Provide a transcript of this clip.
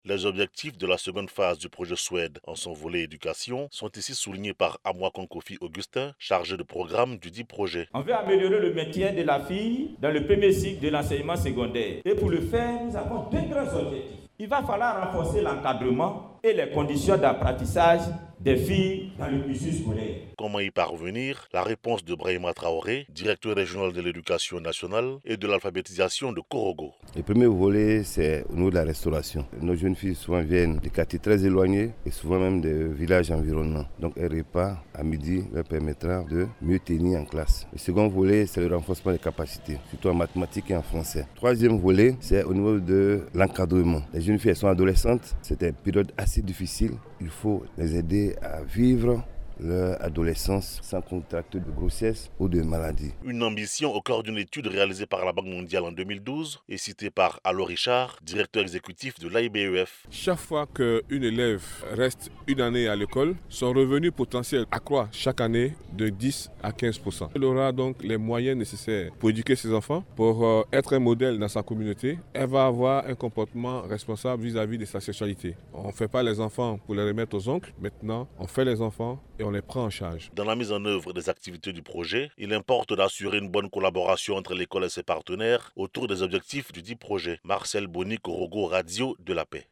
Les objectifs de la seconde phase du projet Suède en son volet éducation sont ici soulignés par Amoakon Kofi Augustin, chargé de programme du dit projet. On veut améliorer le maintien de la fille dans le premier cycle de l'enseignement secondaire. Et pour le faire, nous avons deux grands objectifs. Il va falloir renforcer l'encadrement et les conditions d'apprentissage des filles dans le cursus scolaire. Comment y parvenir? La réponse de Brahima Traoré, directeur régional de l'éducation nationale et de l'alphabétisation de Korogo. Le premier volet, c'est au niveau de la restauration. Nos jeunes filles souvent viennent de quartiers très éloignés et souvent même des villages environnants. Donc un repas à midi leur permettra de mieux tenir en classe. Le second volet, c'est le renforcement des capacités, surtout en mathématiques et en français. Troisième volet, c'est au niveau de l'encadrement. Les jeunes filles, elles sont adolescentes, c'est une période assez difficile. Il faut les aider à vivre leur adolescence sans contracter de grossesse ou de maladie. Une ambition au cœur d'une étude réalisée par la Banque mondiale en 2012 et citée par Allo Richard, directeur exécutif de l'AIBEF. Chaque fois qu'une élève reste une année à l'école, son revenu potentiel accroît chaque année de 10 à 15%. Elle aura donc les moyens nécessaires pour éduquer ses enfants, pour être un modèle dans sa communauté. Elle va avoir un comportement responsable vis-à-vis de sa sexualité. On ne fait pas les enfants pour les remettre aux oncles. Maintenant, on fait les enfants et on les prend en charge. Dans la mise en œuvre des activités du projet, il importe d'assurer une bonne collaboration entre l'école et ses partenaires autour des objectifs du dit projet. Marcel Boni, Korogo, Radio de la Paix.